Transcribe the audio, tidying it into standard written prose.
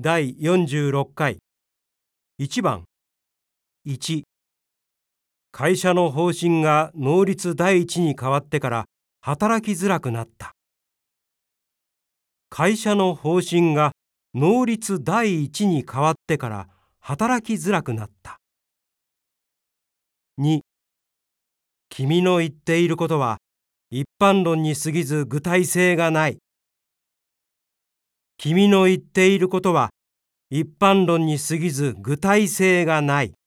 第46回1番1、会社の方針が能率第一に変わってから働きづらくなった。会社の方針が能率第一に変わってから働きづらくなった。2、君の言っていることは一般論に過ぎず具体性がない。君の言っていることは一般論に過ぎず具体性がない。